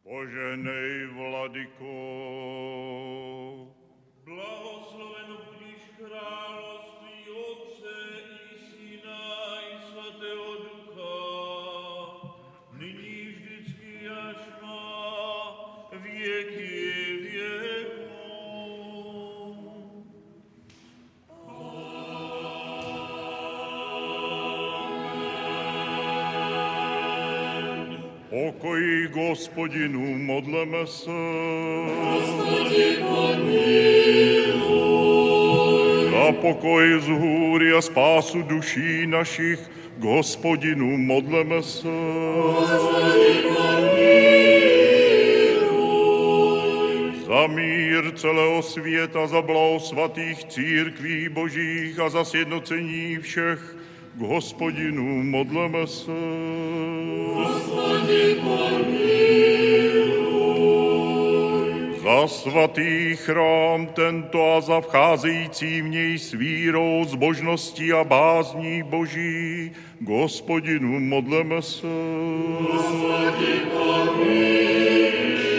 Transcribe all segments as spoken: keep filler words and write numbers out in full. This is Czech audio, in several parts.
Poženej, Vladyko. Blahosloven budíš království Otce i Syna i Svatého Ducha, nyní vždycky až na věky věků. Pokoj Gospodinu, modleme se. Gospodin, pomiluj. Za pokoj z hůry a spásu duší našich, Gospodinu, modleme se. Gospodin, pomiluj. Za mír celého světa, za blaho svatých církví božích a za sjednocení všech, Gospodinu, modleme se. Gospodin, pomiluj. Za svatý chrám tento a za vcházející v něj s vírou, zbožností a bázní boží, Gospodinu, modleme se. Gospodin, pomiluj.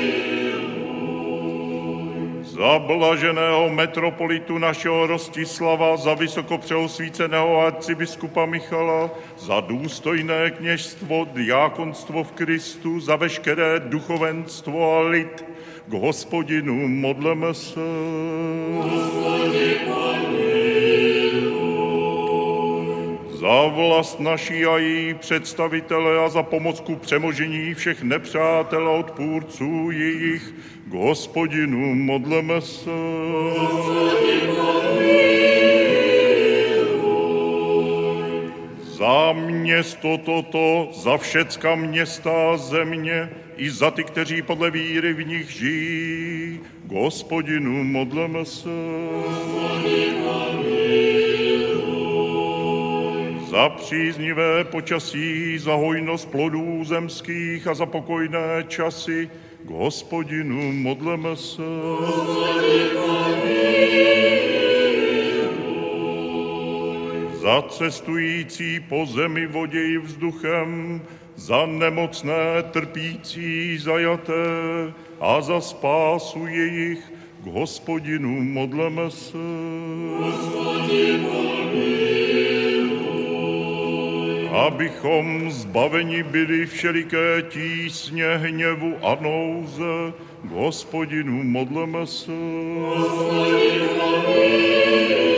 Za blaženého metropolitu našeho Rostislava, za vysokopřeosvíceného arcibiskupa Michala, za důstojné kněžstvo, diákonstvo v Kristu, za veškeré duchovenstvo a lid, k Hospodinu modleme se. Gospodin, pomiluj. Za vlast naší a její představitele a za pomoc ku přemožení všech nepřátel a odpůrců jejich, k Hospodinu modleme se. Gospodin, pomiluj. Za město toto, za všecka města a země, i za ty, kteří podle víry v nich žijí, k Hospodinu modleme se. Gospodin, pomiluj. Za příznivé počasí, za hojnost plodů zemských a za pokojné časy, k Hospodinu modleme se. Gospodin, pomiluj. Za cestující po zemi, vodě i vzduchem, za nemocné, trpící, zajaté a za spásu jejich, k Hospodinu modleme se. Gospodin, pomiluj. Abychom zbaveni byli všeliké tísně, hněvu a nouze, k Hospodinu modleme se. Gospodin, pomiluj.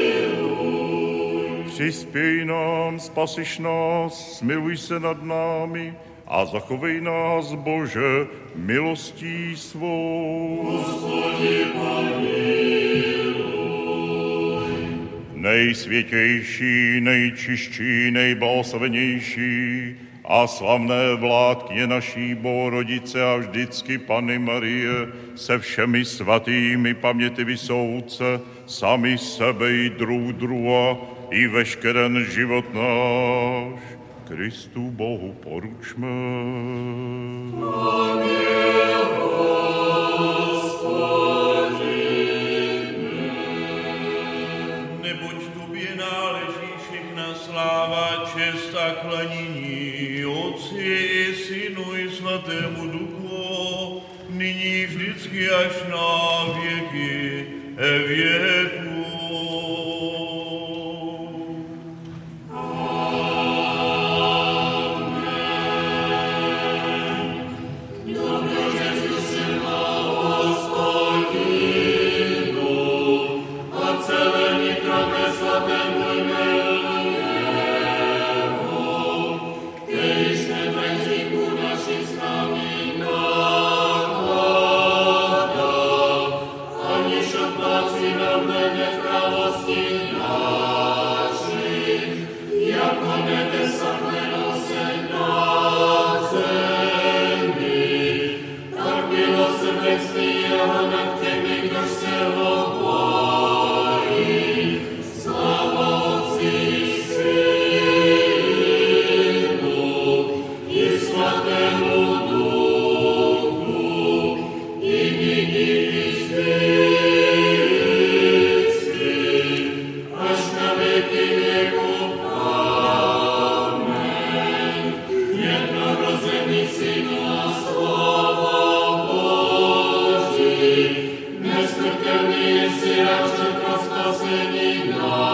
Přispěj nám, spasiš nás, smiluj se nad námi a zachovej nás, Bože, milostí svou. Gospodin, pomiluj. Nejsvětější, nejčistší, nejblahoslavenější a slavné vládkyně naší Bohorodice a vždycky Panny Marie se všemi svatými pamětivy soudce, sami sebe i druh druha i veškeren život náš, Kristu Bohu poručme. Neboť tobě náleží všechna sláva, čest a klanění Otci i Synu i Svatému Duchu, nyní vždycky až na věky věků. Jednorozený Synu a Slovo Smrtelný jsi račen pro spasení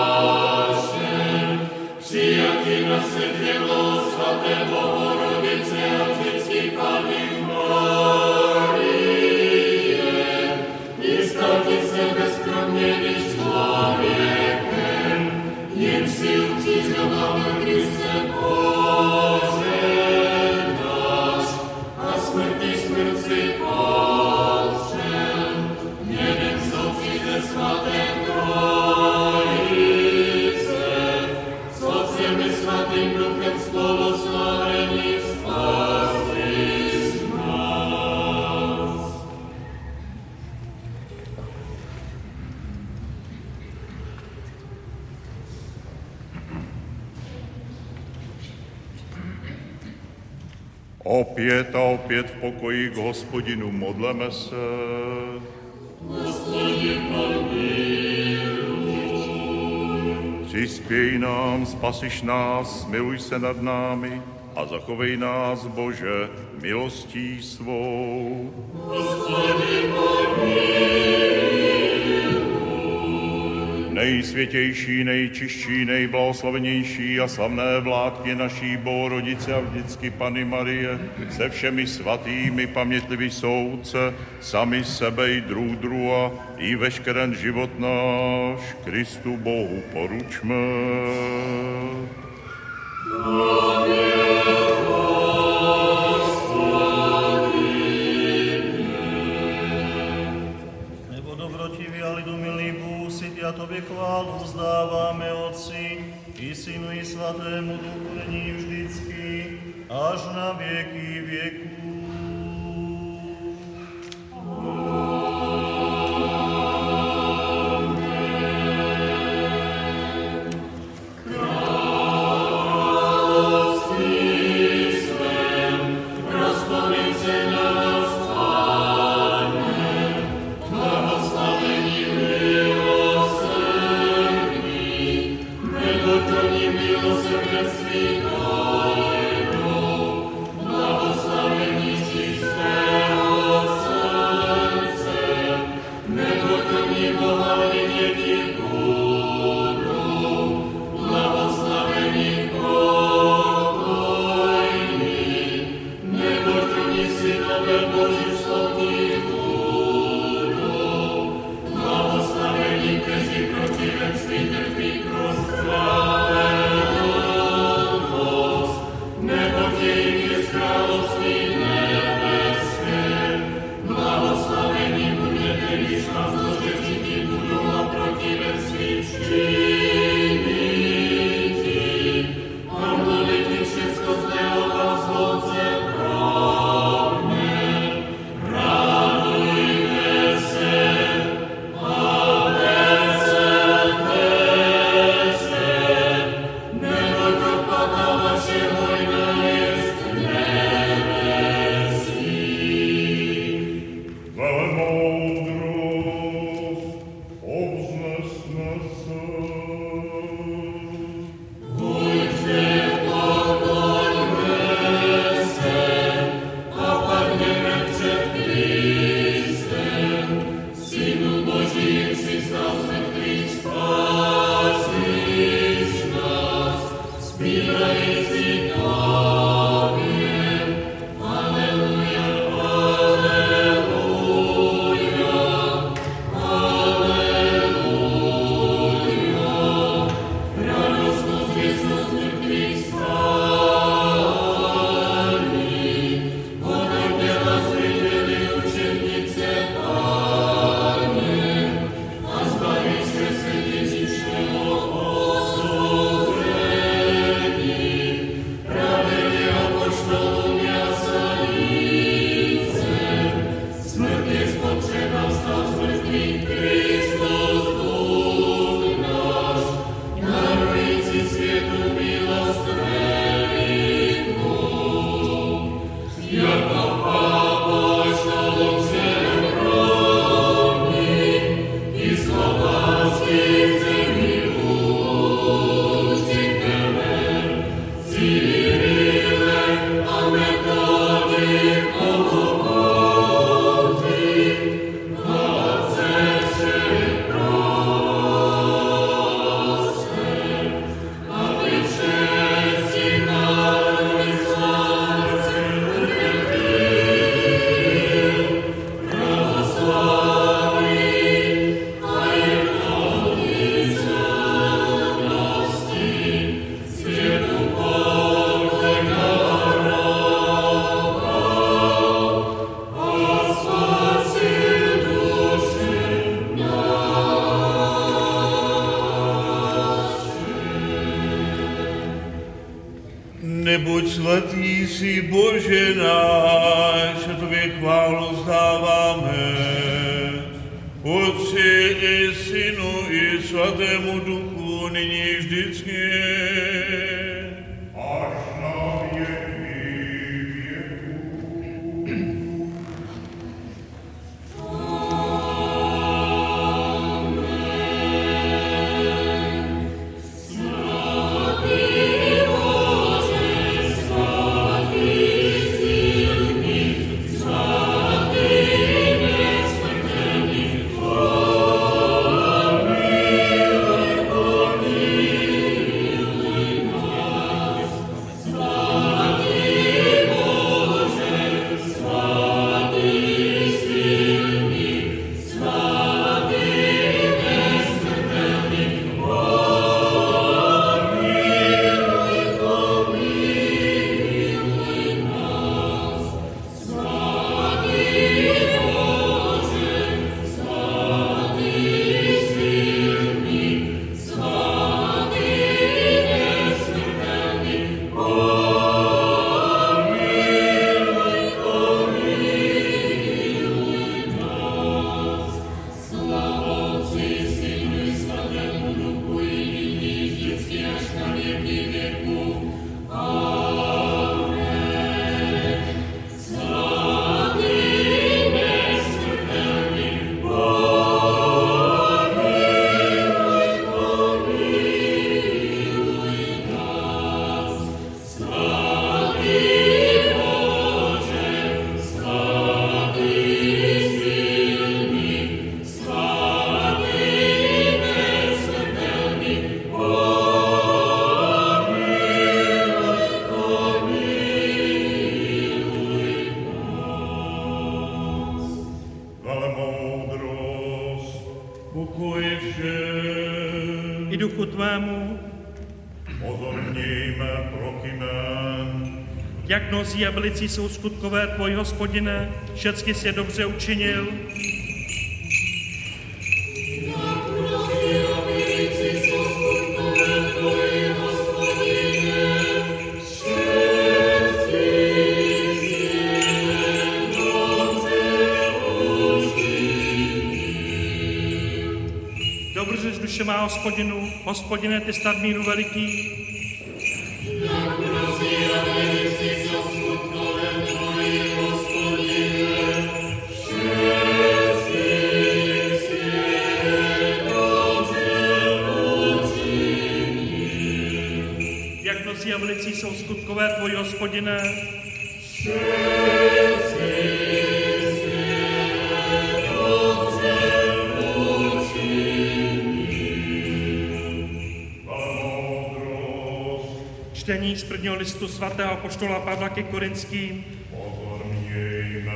naše. Přijatý na světlo svaté Bohorodice a vždycky Panny Marie. I stal ti se bez proměny člověkem, jen si ukřižoval na Kriste požehnáš a smrti smrt si popřel. Jeden soucit ze svaté Trojice, s Otcem i svatým Duchem spoloslavení spasíš nás. Opět a opět v pokoji k Hospodinu modleme se. Hospodin, Přispěj nám, spasiš nás, miluj se nad námi a zachovej nás, Bože, milostí svou. Hospodin, Nejsvětější, nejčistší, nejblahoslavenější a slavné vládky naší Bohorodice a vždycky Panny Marie, se všemi svatými pamětliví soudce, sami sebe i druh druha, i veškerý život náš, Kristu Bohu poručme. Nebo dobrotivý a lidumilný Bůh, si tě a tobě chválu vzdáváme, Otci, i Synu, i Svatému Duchu, nyní vždycky, až na věky věků. jsi Bože náš, a tobě chválu vzdáváme. Otci i Synu i Svatému Duchu, nyní vždycky. Až na věky věků. I duchu tvému, pozornějme prokymen. jak mnozí a velicí jsou skutkové tvoji, Hospodine, všecky jsi je dobře učinil. Dobře, duše má Hospodinu, Hospodine, ty snad míru veliký. Jak mnozí a velicí jsou skutkové tvoji, Hospodine, všecky jsi je dobře učinil. Jak mnozí a velicí jsou skutkové tvoji, Hospodine, všecky jsi je dobře čtení z prvního listu svatého apoštola Pavla ke Korinským. Pozornějme.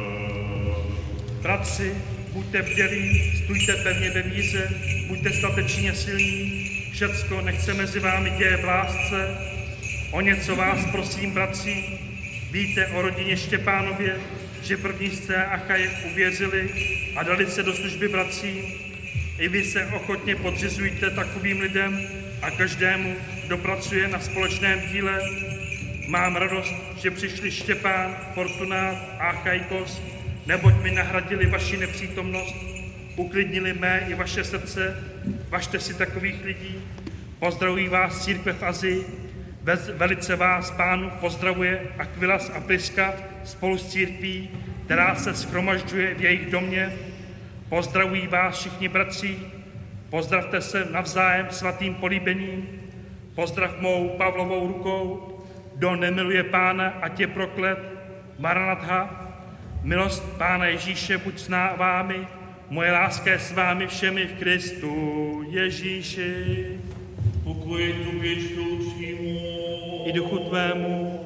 Bratři, buďte bdělí, stůjte pevně ve víře, buďte statečně silní, všecko nechce mezi vámi děje v lásce. O něco vás prosím, bratři, víte o rodině Štěpánově, že první z té Achaje uvěřili a dali se do služby bratří. I vy se ochotně podřizujte takovým lidem a každému, kdo pracuje na společném díle. Mám radost, že přišli Štěpán, Fortunát a Achajkos, neboť mi nahradili vaši nepřítomnost, uklidnili mé i vaše srdce. Važte si takových lidí. Pozdravují vás církve v Azii, velice vás Pánu pozdravuje Akvilas a Priska spolu s církví, která se shromažďuje v jejich domě. Pozdravují vás všichni bratři, pozdravte se navzájem svatým políbením, pozdrav mou Pavlovou rukou, kdo nemiluje Pána, ať je proklet. Maranatha, milost Pána Ježíše buď s vámi, moje láska je s vámi všemi v Kristu Ježíši. Pokoj tobě čtoucímu I duchu tvému.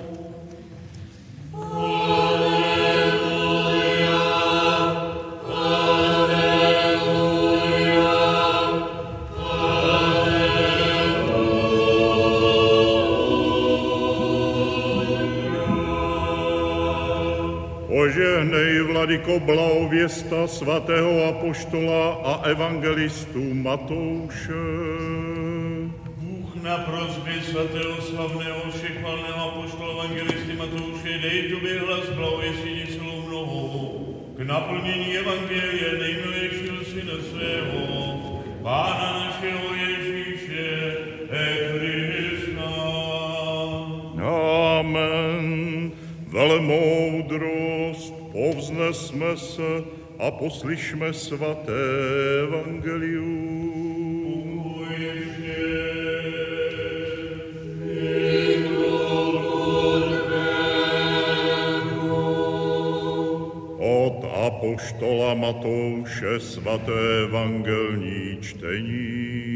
Požehnej, Vladyko, blahověsta svatého apoštola a evangelistu Matouše. Bůh na prosby svatého slavného všechvalného apoštola evangelisty Matouše, dej tobě hlas, blahověstí celou mnohou. K naplnění evangelie nejmilejšího syna svého, Pána našeho Ježíše Krista. Amen. Velmoudrost, povznesme se a poslyšme svaté evangelium. Od apoštola Matouše svaté evangelní čtení.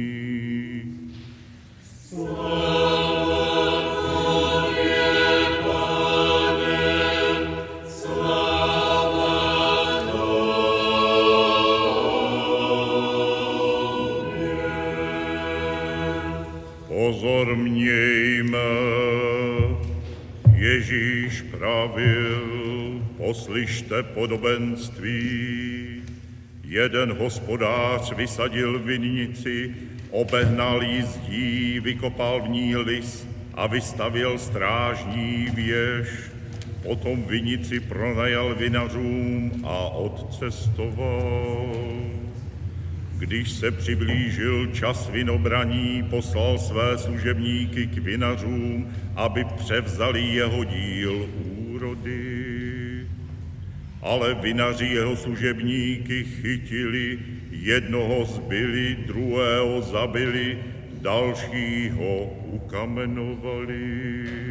Pozor mějme, Ježíš pravil, poslyšte podobenství. Jeden hospodář vysadil vinici, obehnal ji zdí, vykopal v ní lis a vystavil strážní věž. Potom vinici pronajal vinařům a odcestoval. Když se přiblížil čas vinobraní, poslal své služebníky k vinařům, aby převzali jeho díl úrody. Ale vinaři jeho služebníky chytili, jednoho zbili, druhého zabili, dalšího ukamenovali.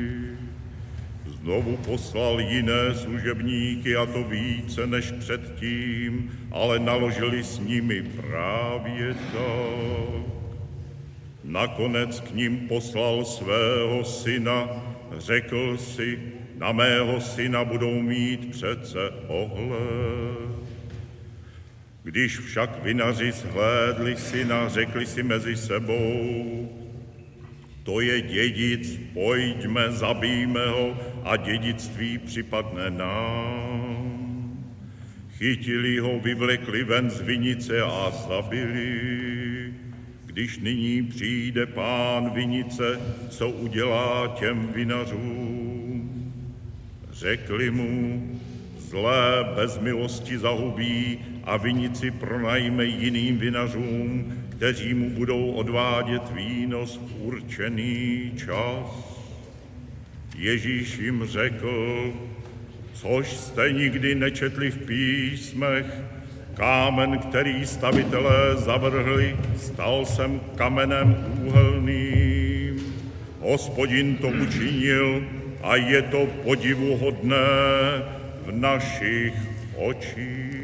Znovu poslal jiné služebníky, a to více než předtím, ale naložili s nimi právě tak. Nakonec k ním poslal svého syna, řekl si, na mého syna budou mít přece ohled. Když však vinaři shlédli syna, řekli si mezi sebou, to je dědic, pojďme, zabijme ho a dědictví připadne nám. Chytili ho, vyvlekli ven z vinice a zabili. Když nyní přijde pán vinice, co udělá těm vinařům? Řekli mu, zlé bez milosti zahubí a vinici pronajme jiným vinařům, kteří mu budou odvádět výnos v určený čas. Ježíš jim řekl, což jste nikdy nečetli v písmech, kámen, který stavitelé zavrhli, stal jsem kamenem úhelným. Hospodin to učinil a je to podivuhodné v našich očích.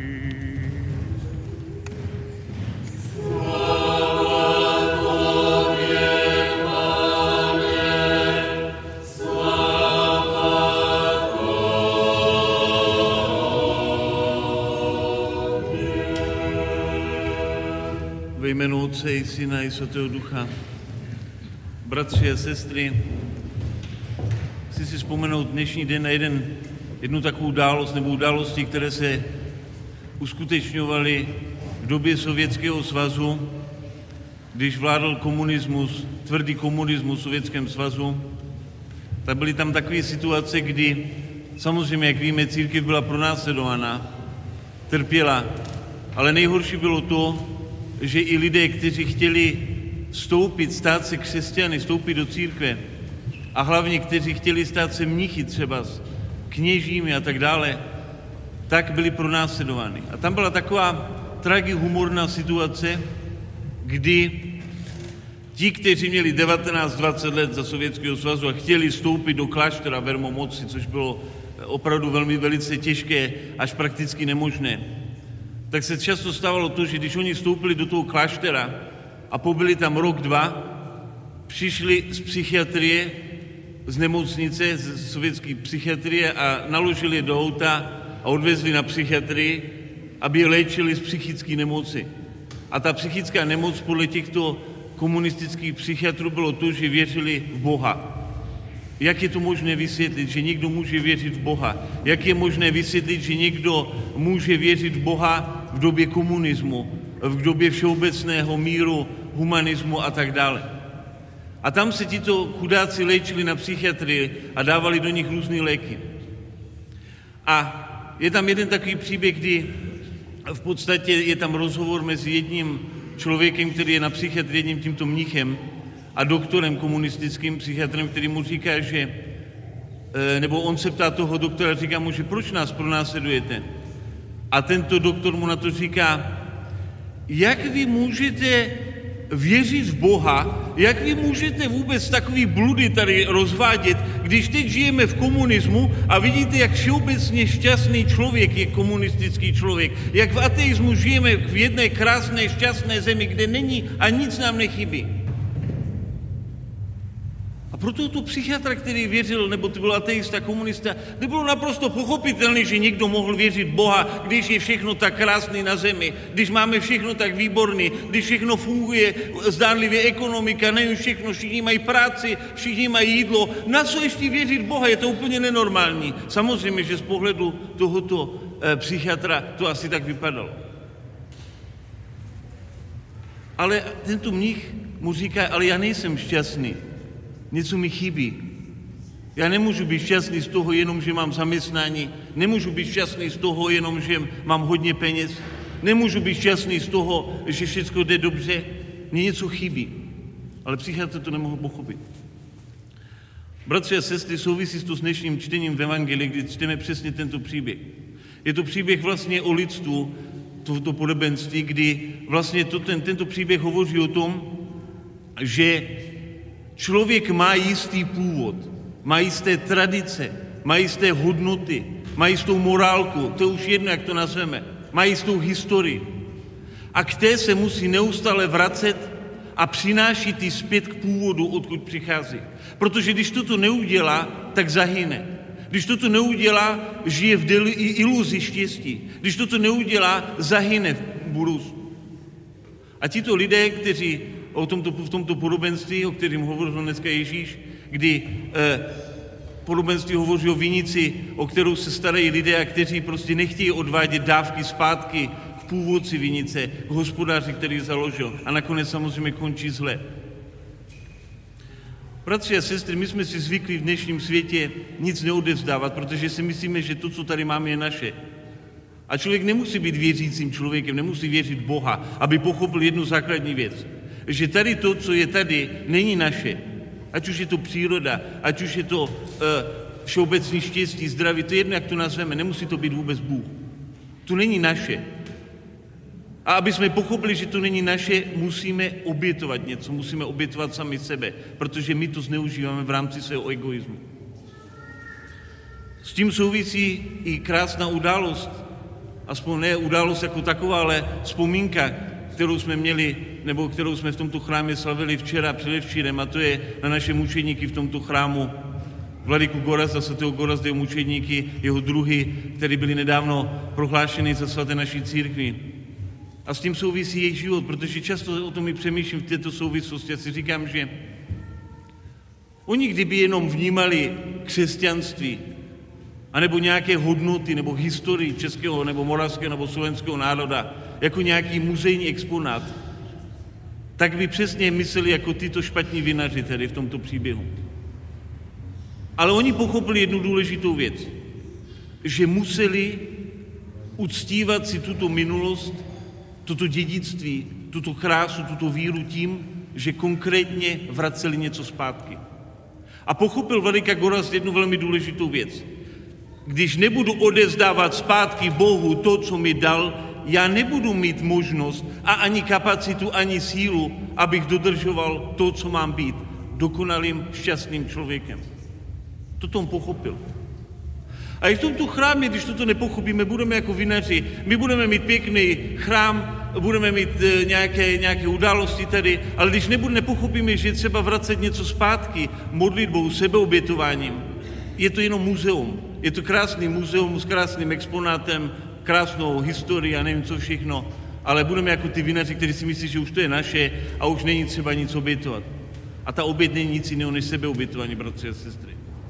Ve jménu Otce i Syna i Svatého Ducha. Bratři a sestry, chci si vzpomenout dnešní den na jeden, jednu takovou událost nebo události, které se uskutečňovaly v době Sovětského svazu, když vládl komunismus, tvrdý komunismus v Sovětském svazu. Tak byly tam takové situace, kdy samozřejmě, jak víme, církev byla pronásledovaná, trpěla, ale nejhorší bylo to, že i lidé, kteří chtěli vstoupit, stát se křesťany, vstoupit do církve a hlavně, kteří chtěli stát se mnichy třeba, kněžími a tak dále, tak byli pronásledováni. A tam byla taková tragihumorná situace, kdy ti, kteří měli devatenáct dvacet let za Sovětského svazu a chtěli vstoupit do kláštera Vermomoci, což bylo opravdu velmi velice těžké, až prakticky nemožné, tak se často stávalo to, že když oni vstoupili do toho kláštera a pobyli tam rok, dva, přišli z psychiatrie, z nemocnice, z sovětské psychiatrie a naložili je do auta a odvezli na psychiatrii, aby je léčili z psychické nemoci. A ta psychická nemoc podle těchto komunistických psychiatrů bylo to, že věřili v Boha. Jak je to možné vysvětlit, že někdo může věřit v Boha? Jak je možné vysvětlit, že někdo může věřit v Boha v době komunismu, v době všeobecného míru, humanismu a tak dále? A tam se tito chudáci léčili na psychiatrii a dávali do nich různé léky. A je tam jeden takový příběh, kdy v podstatě je tam rozhovor mezi jedním člověkem, který je na psychiatrii, jedním tímto mnichem a doktorem komunistickým psychiatrem, který mu říká, že, nebo on se ptá toho doktora, říká mu, že proč nás pronásledujete? A tento doktor mu na to říká, jak vy můžete věřit v Boha, jak vy můžete vůbec takový bludy tady rozvádět, když teď žijeme v komunismu a vidíte, jak všeobecně šťastný člověk je komunistický člověk, jak v ateismu žijeme v jedné krásné, šťastné zemi, kde není a nic nám nechybí. A pro tohoto psychiatra, který věřil, nebo to byl ateista, komunista, nebylo naprosto pochopitelné, že někdo mohl věřit Boha, když je všechno tak krásný na zemi, když máme všechno tak výborný, když všechno funguje, zdánlivě ekonomika, nevím všechno, všichni mají práci, všichni mají jídlo. Na co ještě věřit Boha? Je to úplně nenormální. Samozřejmě, že z pohledu tohoto e, psychiatra to asi tak vypadalo. Ale tento mnich mu říká, ale já nejsem šťastný. Něco mi chybí. Já nemůžu být šťastný z toho jenom, že mám zaměstnání, nemůžu být šťastný z toho jenom, že mám hodně peněz, nemůžu být šťastný z toho, že všechno jde dobře, mně něco chybí. Ale psychiatr to nemohl pochopit. Bratři a sestry, souvisí to s dnešním čtením v Evangelii, kdy čteme přesně tento příběh. Je to příběh vlastně o lidstvu, tohoto podobenství, kdy vlastně to, ten, tento příběh hovoří o tom, že člověk má jistý původ, má jisté tradice, má jisté hodnoty, má jistou morálku, to je už jedno, jak to nazveme, má jistou historii. A k té se musí neustále vracet a přinášet ji zpět k původu, odkud přichází. Protože když toto neudělá, tak zahyne. Když toto neudělá, žije v iluzi štěstí. Když toto neudělá, zahyne v budoucnu. A tito lidé, kteří o tomto, v tomto podobenství, o kterém hovořil dneska Ježíš, kdy eh, podobenství hovoří o vinici, o kterou se starají lidé, kteří prostě nechtějí odvádět dávky zpátky k původci vinice, k hospodáři, který založil. A nakonec samozřejmě končí zle. Bratři a sestry, my jsme si zvykli v dnešním světě nic neodevzdávat, protože si myslíme, že to, co tady máme, je naše. A člověk nemusí být věřícím člověkem, nemusí věřit Boha, aby pochopil jednu základní věc. Že tady to, co je tady, není naše. Ať už je to příroda, ať už je to uh, všeobecný štěstí, zdraví, to je jedno, jak to nazveme, nemusí to být vůbec Bůh. To není naše. A aby jsme pochopili, že to není naše, musíme obětovat něco, musíme obětovat sami sebe, protože my to zneužíváme v rámci svého egoismu. S tím souvisí i krásná událost, aspoň ne událost jako taková, ale vzpomínka, kterou jsme měli, nebo kterou jsme v tomto chrámě slavili včera, předevčírem, a to je na naše mučedníky v tomto chrámu. Vladyku Gorazda, svatého Gorazda, mučedníky, jeho druhy, které byly nedávno prohlášeny za svaté naší církvi. A s tím souvisí jejich život, protože často o tom i přemýšlím v této souvislosti. Já si říkám, že oni kdyby jenom vnímali křesťanství, anebo nějaké hodnoty, nebo historii českého, nebo moravského, nebo slovenského národa, jako nějaký muzejní exponát, tak by přesně mysleli jako tyto špatní vinaři tady v tomto příběhu. Ale oni pochopili jednu důležitou věc, že museli uctívat si tuto minulost, toto dědictví, tuto krásu, tuto víru tím, že konkrétně vraceli něco zpátky. A pochopil vladyka Gorazd jednu velmi důležitou věc. Když nebudu odevzdávat zpátky Bohu to, co mi dal, já nebudu mít možnost a ani kapacitu, ani sílu, abych dodržoval to, co mám být, dokonalým, šťastným člověkem. To on pochopil. A i v tomto chrámě, když toto nepochopíme, budeme jako vinaři, my budeme mít pěkný chrám, budeme mít nějaké, nějaké události tady, ale když nebude, nepochopíme, že je třeba vracet něco zpátky modlitbou, sebeobětováním, je to jenom muzeum. Je to krásný muzeum s krásným exponátem, krásnou historií a nevím co všechno, ale budeme jako ty vinaři, kteří si myslí, že už to je naše a už není třeba nic obětovat. A ta oběť není nic jiného než sebeobětování, bratři a sestry.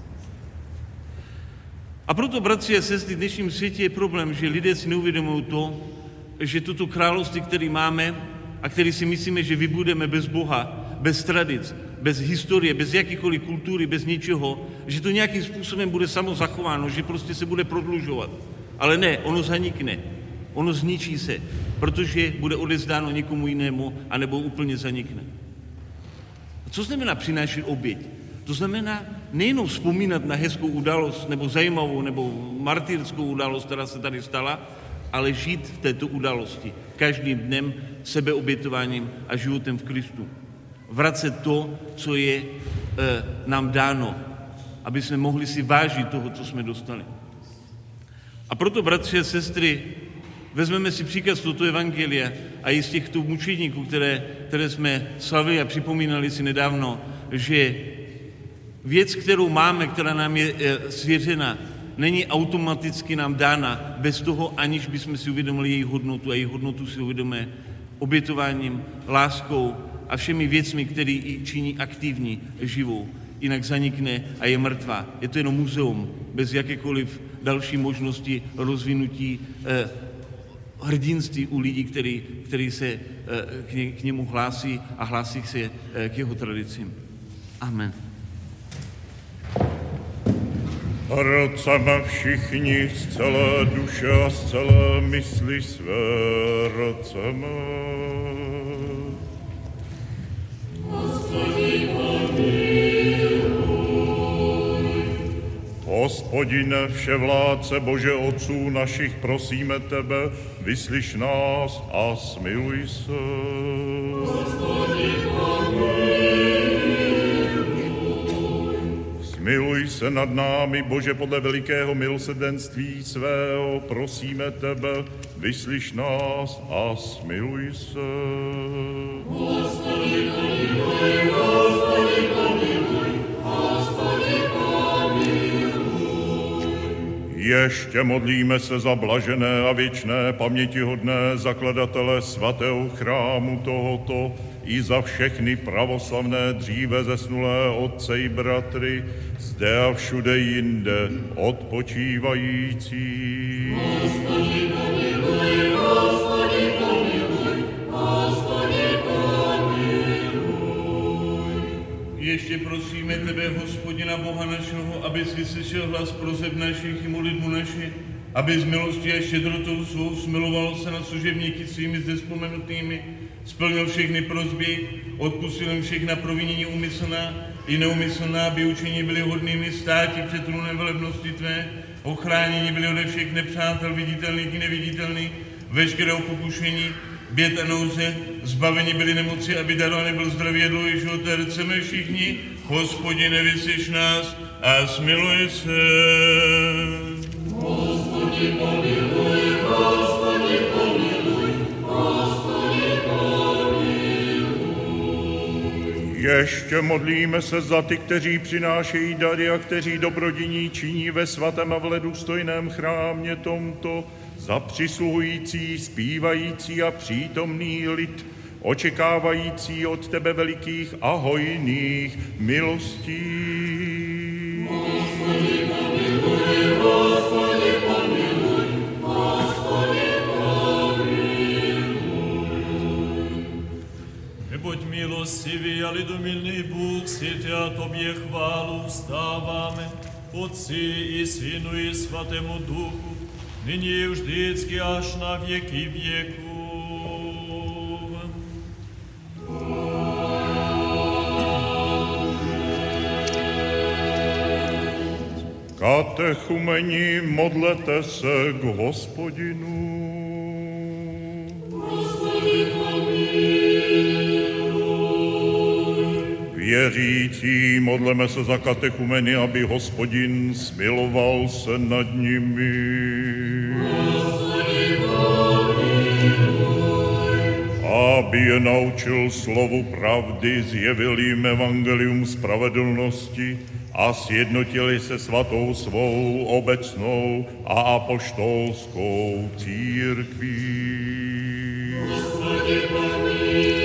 A proto, bratři a sestry, v dnešním světě je problém, že lidé si neuvědomují to, že toto království, které máme a který si myslíme, že vybudeme bez Boha, bez tradic, bez historie, bez jakýkoliv kultury, bez ničeho, že to nějakým způsobem bude samo zachováno, že prostě se bude prodlužovat. Ale ne, ono zanikne, ono zničí se, protože bude odevzdáno někomu jinému, anebo úplně zanikne. A co znamená přinášet oběť? To znamená nejenom vzpomínat na hezkou událost, nebo zajímavou, nebo martyrskou událost, která se tady stala, ale žít v této události každým dnem sebeobětováním a životem v Kristu. Vracet to, co je e, nám dáno, aby jsme mohli si vážit toho, co jsme dostali. A proto, bratři a sestry, vezmeme si příklad z tohoto evangelia a i z těchto mučedníků, které, které jsme slavili a připomínali si nedávno, že věc, kterou máme, která nám je e, svěřena, není automaticky nám dána bez toho, aniž bychom si uvědomili její hodnotu a její hodnotu si uvědomíme obětováním, láskou a všemi věcmi, které ji činí aktivní, živou. Jinak zanikne a je mrtvá. Je to jenom muzeum, bez jakékoliv další možnosti rozvinutí eh, hrdinství u lidí, který, který se eh, k, ně, k němu hlásí a hlásí se eh, k jeho tradicím. Amen. Roceme všichni z celé duše a z celé mysli své roceme. Hospodine, vševládce Bože Otců našich, prosíme tebe, vyslyš nás a smiluj se. Miluj se nad námi, Bože, podle velikého milosrdenství svého, prosíme tebe, vyslyš nás a smiluj se. Hospodin, pomiluj, Hospodin, pomiluj, Hospodin, pomiluj. Ještě modlíme se za blažené a věčné pamětihodné zakladatele svatého chrámu tohoto i za všechny pravoslavné dříve zesnulé otce i bratry, zde a všude jinde odpočívající. Hospodin, pomiluj, Hospodin, pomiluj, Hospodin, pomiluj. Ještě prosíme tebe, Hospodina Boha našeho, aby si slyšel hlas proseb našich i modlitbu našich, aby z milosti a štědrotou svou smiloval se na služebníky svými zde vzpomenutými, splnil všechny prosby, odpustil jim všechna provinění úmyslná i neumyslná, aby učení byli hodnými státi před trůnem velebnosti tvé, ochráněni byli ode všech nepřátel, viditelných i neviditelných, veškerého pokušení, běd a nouze, zbaveni byli nemoci, aby darovaný byl zdravý a dlouhý život. Chceme všichni, Hospodine, vyslyš nás a smiluj se. Hospodin, pomiluj, Hospodin, pomiluj, Hospodin, pomiluj. Ještě modlíme se za ty, kteří přinášejí dary a kteří dobrodiní činí ve svatém a vledůstojném chrámě tomto, za přisluhující, zpívající a přítomný lid, očekávající od tebe velikých a hojných milostí. Hospodin, pomiluj, Hospodin, pomiluj, Hospodin, pomiluj. Neboť milostivý a lidomilný Bůh, světě a tobě chválu vstáváme, Otci i Synu i Svatému Duchu, nyní i vždycky až na věky věků. Katechumeni, modlete se k Hospodinu. Hospodin, pomiluj. Věřící, modleme se za katechumeny, aby Hospodin smiloval se nad nimi. Hospodin, pomiluj. Aby je naučil slovu pravdy, zjevil jim evangelium spravedlnosti a sjednotili se svatou svou obecnou a apoštolskou církví. Hospodin, pomiluj.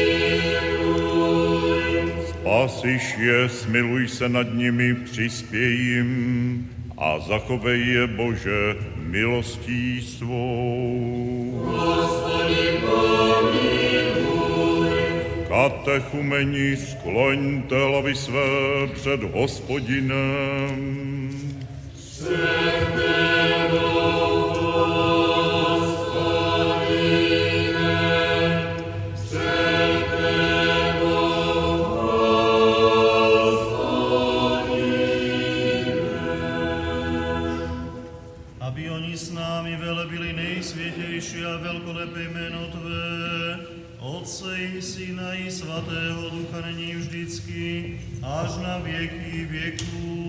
Spasiš je, smiluj se nad nimi, přispěj jim a zachovej je, Bože, milostí svou. Hospodin, pomiluj. Katechumeni, skloňte hlavy své před Hospodinem. Aby oni s námi velebili nejsvětější a velkolepé jméno Tvé, Otce i Syna i Svatého Ducha, není vždycky, až na věky věků.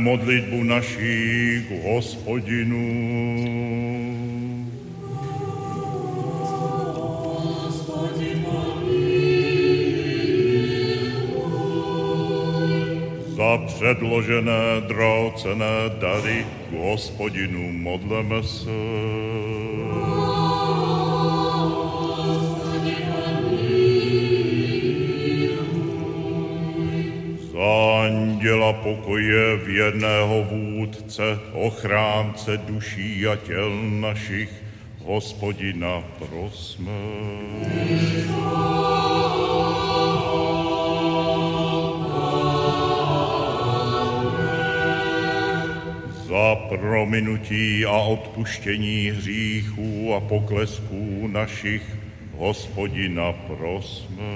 modlitbu naší k Hospodinu. Za předložené drahocenné dary k Hospodinu modleme se. Za anděla pokoje, věrného vůdce, ochránce duší a těl našich, Hospodina prosme. Za prominutí a odpuštění hříchů a poklesků našich, Hospodina prosme.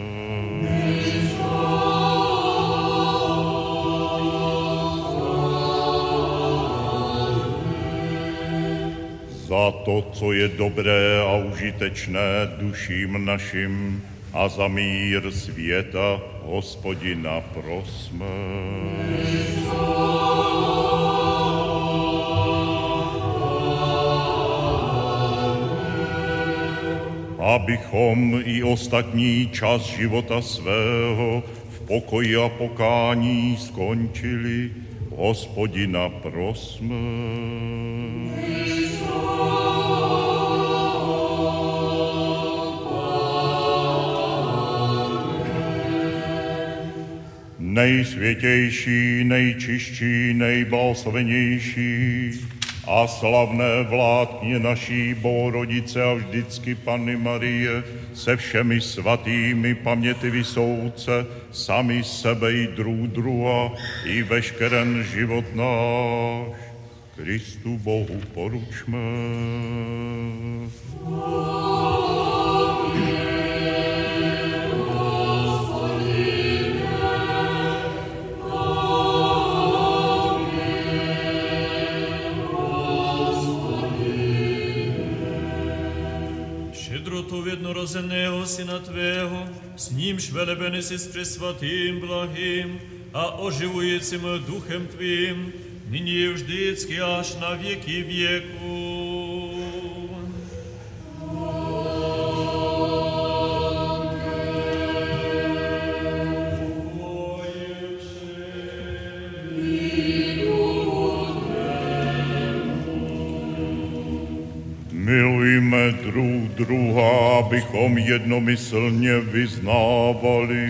Za to, co je dobré a užitečné duším našim, a za mír světa, Hospodina prosme. Abychom i ostatní čas života svého v pokoji a pokání skončili, Hospodina prosme. Nejsvětější, nejčistší, nejblahoslavenější a slavné vládkyně naší Bohorodice a vždycky Panny Marie se všemi svatými pamětivy souce, sami sebe i druh druha i veškeren život náš, Kristu Bohu poručme. Jednorozeného Syna Tvého, s nímž velebeny si s přesvatým, blahým a oživujícím duchem Tvým, nyní vždycky až na věky věků. Milujme druh druha, abychom jednomyslně vyznávali.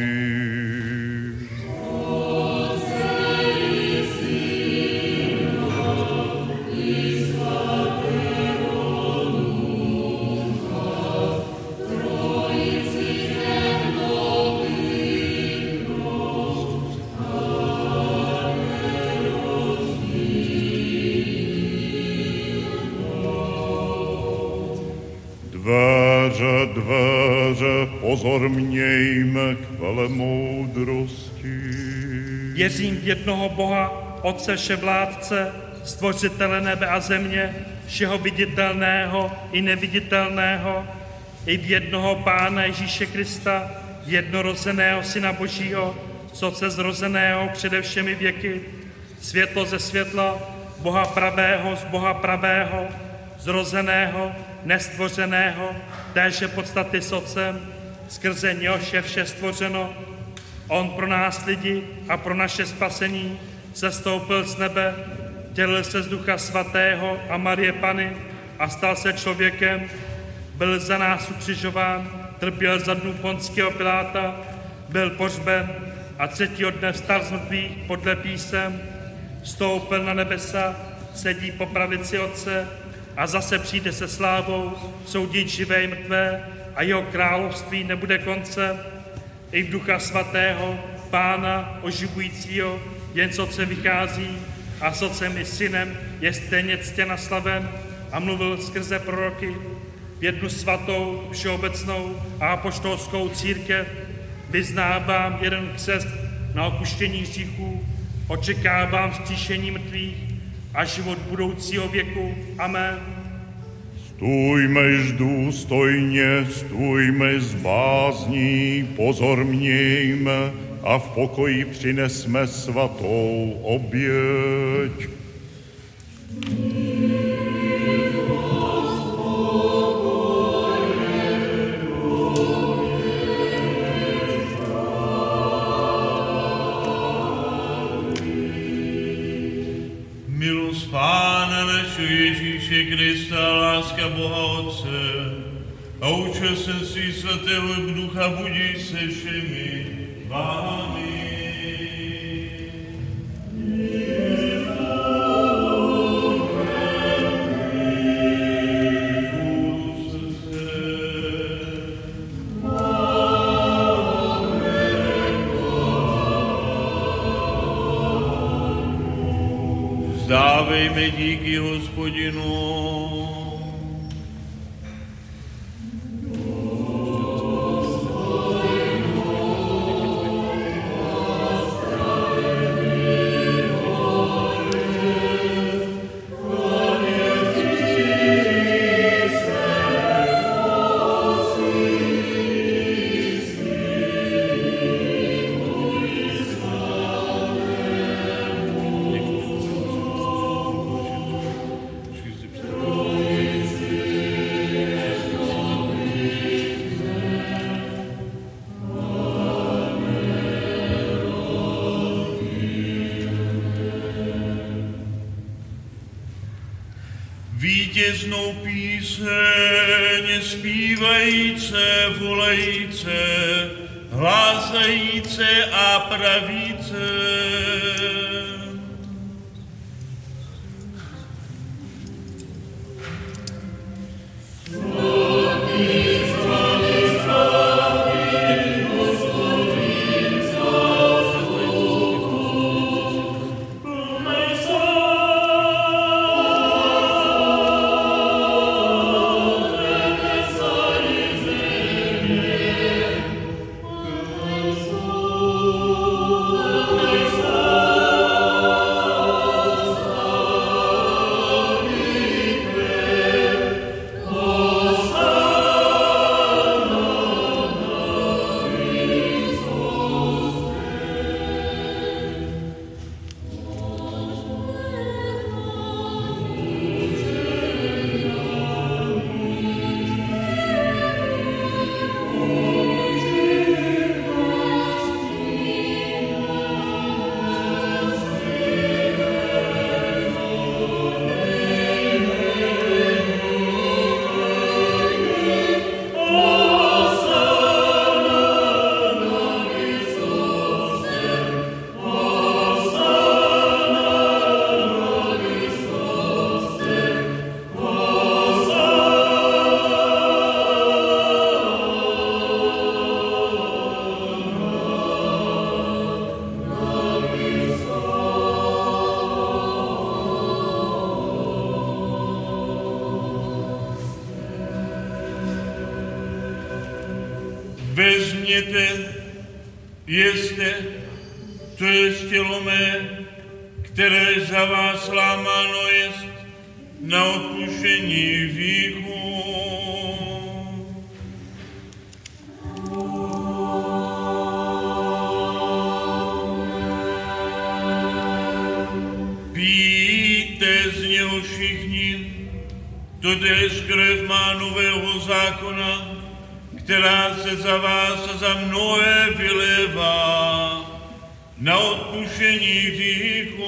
Dveře, dveře, pozor mějme k velemoudrosti. Věřím v jednoho Boha, Otce vševládce, stvořitele nebe a země, všeho viditelného i neviditelného, i v jednoho Pána Ježíše Krista, jednorozeného Syna Božího, z Otce zrozeného přede všemi věky, světlo ze světla, Boha pravého z Boha pravého, zrozeného, nestvořeného, téže podstaty s Otcem, skrze něhož je vše stvořeno. On pro nás lidi a pro naše spasení sestoupil z nebe, dělil se z Ducha Svatého a Marie Panny a stal se člověkem, byl za nás ukřižován, trpěl za dnů Ponského Piláta, byl pohřben a třetího dne vstal z mrtvých podle písem, vstoupil na nebesa, sedí po pravici Otce a zase přijde se slávou soudit živé i mrtvé a jeho království nebude konce. I v Ducha Svatého, Pána oživujícího, jen z Otce vychází a s Otcem i Synem je stejně ctěn a slaven a mluvil skrze proroky. V jednu svatou, všeobecnou a apoštolskou církev vyznávám jeden křest na odpuštění hříchů, očekávám vzkříšení mrtvých a život budoucího věku. Amen. Stůjme důstojně, stůjme s bázní, pozor mějme a v pokoji přinesme svatou oběť. Milost Pána našeho Ježíše Krista, láska Boha Otce a účastenství svatého Ducha budí se všemi vámi. Vzdávejme díky Hospodinu. Vítěznou píseň zpívajíce, volajíce, hlásajíce a pravíce. Vezměte, jeste, to je tělo mé, které za vás lámáno jest na odpuštění hříchů. Pijte z něho všichni, to je krev má nového zákona, která se za vás a za mnohé vylévá na odpuštění hříchů.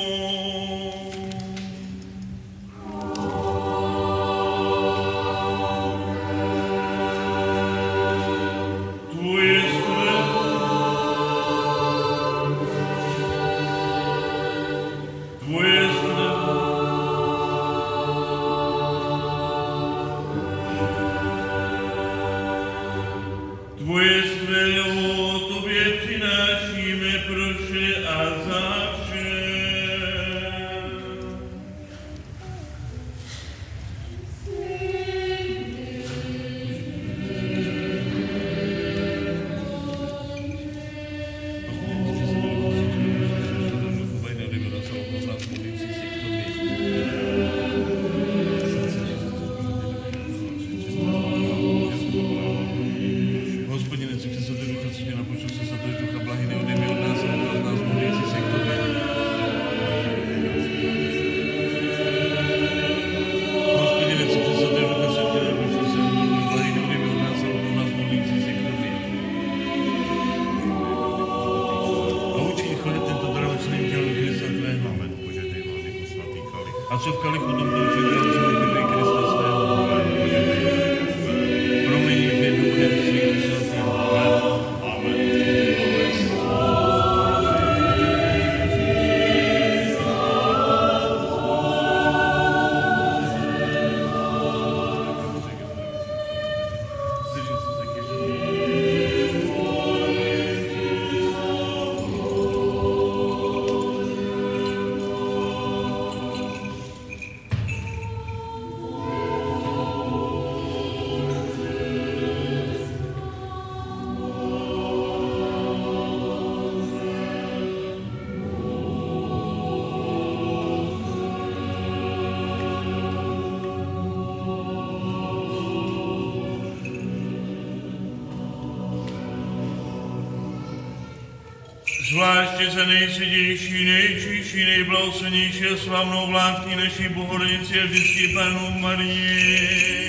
Tu je krev. Tu je krev. Tvoje svého tobě přinášíme pro vše a za vše. Zvláště za nejsvětější, nejčistší, nejblahoslanější a slavnou vládky naší Bohorodici a vždycky Pannu Marii.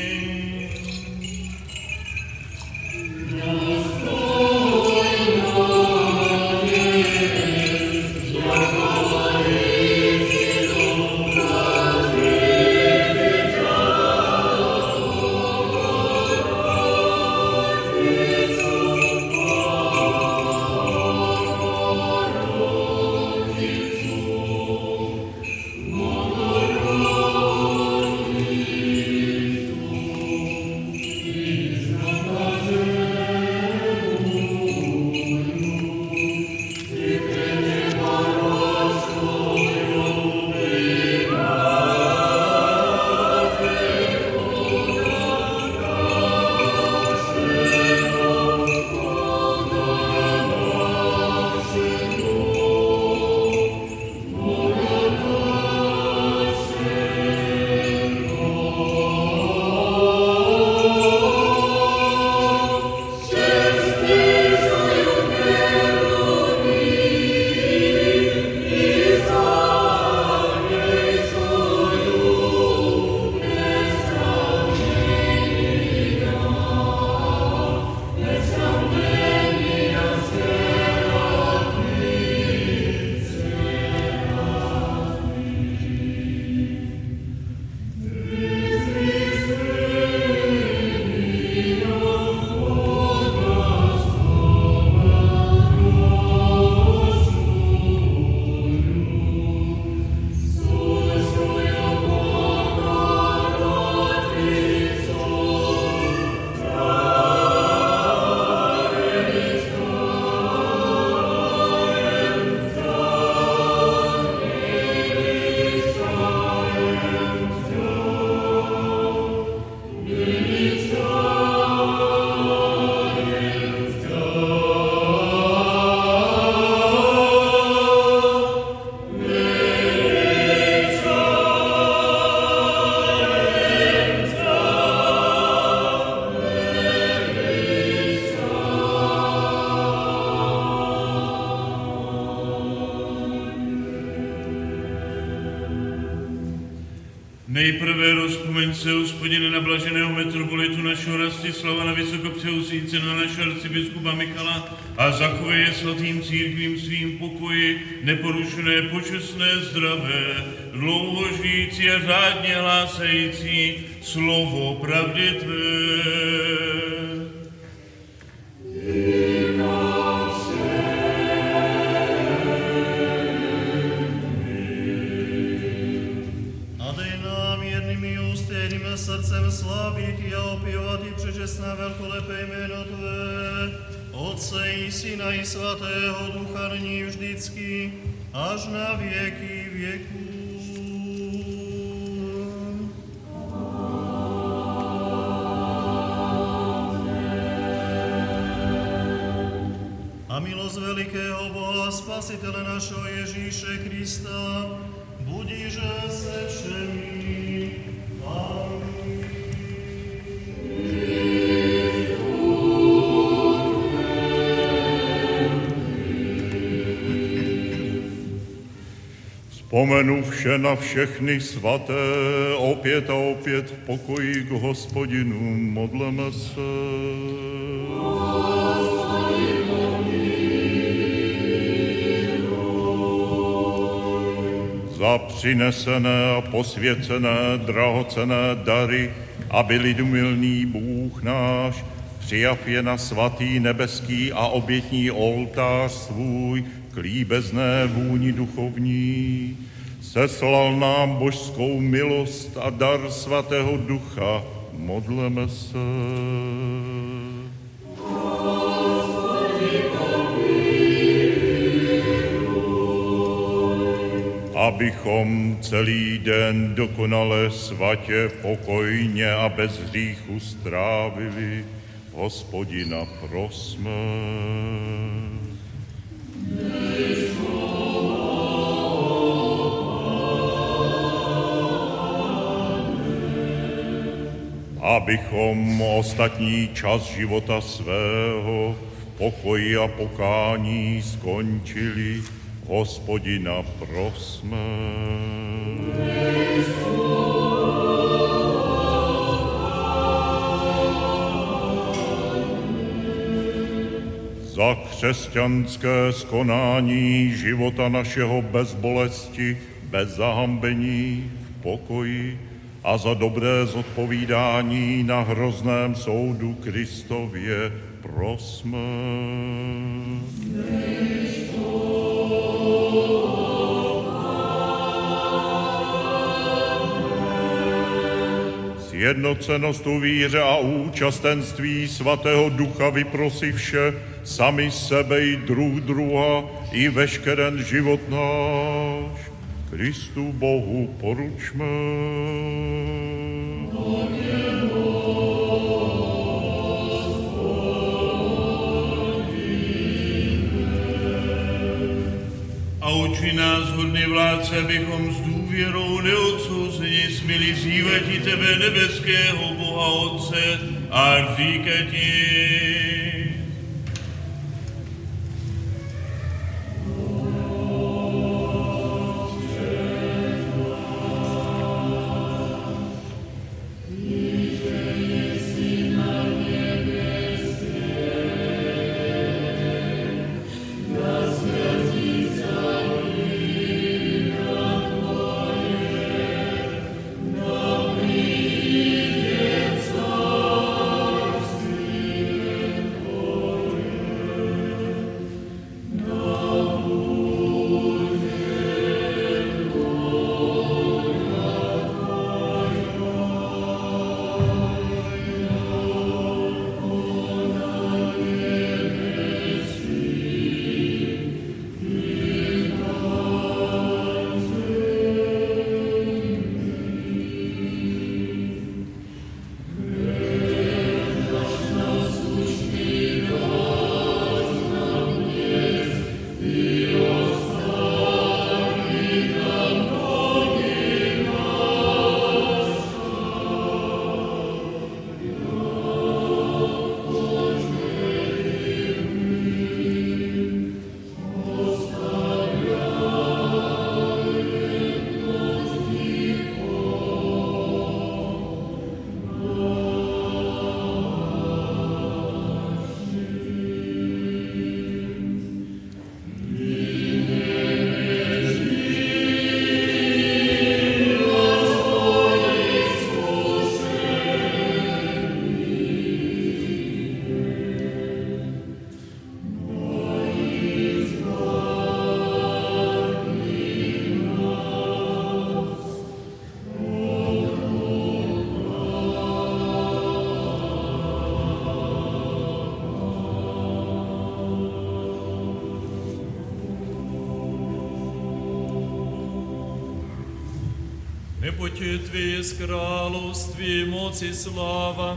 Nejprve rozpomeň se, Hospodine, na blaženého metropolitu našeho Rastislava, na vysokopřeusíce na našeho arcibiskupa Michala a zachovej je svatým církvím svým pokoji, neporušené, počestné, zdravé, dlouho žijící a řádně hlásající slovo pravdy tvé. Srdcem slavit a opěvat i přečestná velkolepé jméno Tvé, Otce i Syna i Svatého Ducha, nyní vždycky, až na věky věků. A milost velikého Boha, Spasitele našeho Ježíše Krista, budiže se všemi. Vzpomenu vše na všechny svaté, opět a opět v pokoji k Hospodinu, modleme se. Za přinesené a posvěcené drahocenné dary, aby lidumilný Bůh náš přijav je na svatý nebeský a obětní oltář svůj k líbezné vůni duchovní, seslal nám božskou milost a dar svatého ducha, modleme se. Abychom celý den dokonale svatě, pokojně a bez hříchu strávili, Hospodina prosme. Abychom ostatní čas života svého v pokoji a pokání skončili. Hospodina prosme. Za křesťanské skonání života našeho bez bolesti, bez zahambení, v pokoji a za dobré zodpovídání na hrozném soudu Kristově prosme. Sjednocenost u víře a účastenství svatého Ducha vyprosi vše, sami sebe i druh druha, i veškeren život náš. Kristu Bohu poručme. A uči nás, hodný vládce, abychom s důvěrou neodsouzeně směli vzývati tebe, nebeského Boha Otce, a říkati: Небо Твое с кrálovství, moc i sláva,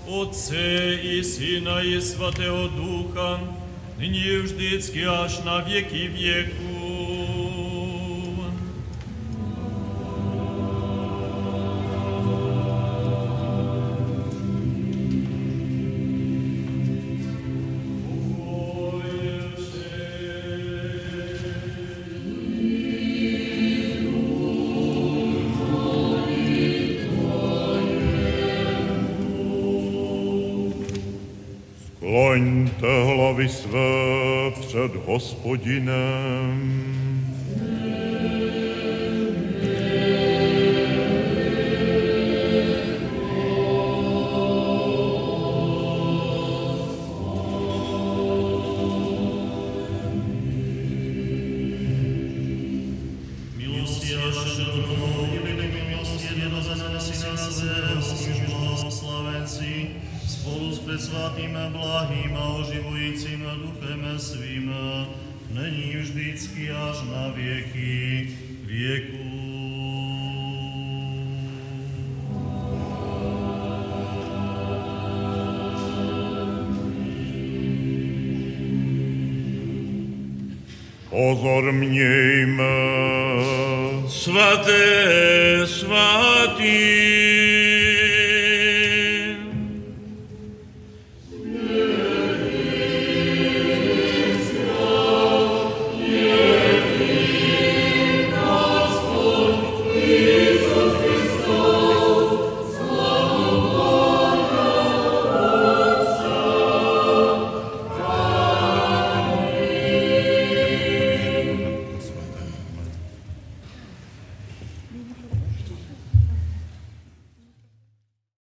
Otce i Syna i Svatého Ducha, nyní i vždycky až na věky věků. Skloňte hlavy své před Hospodinem. Milosti vaše dobrou, milosrdně do zanesení svého blahoslavenci, spolu s predsvatým a blahým a oživujícím duchem svým, není vždycky až na věky věků. Pozor mějme. Svaté, svatý,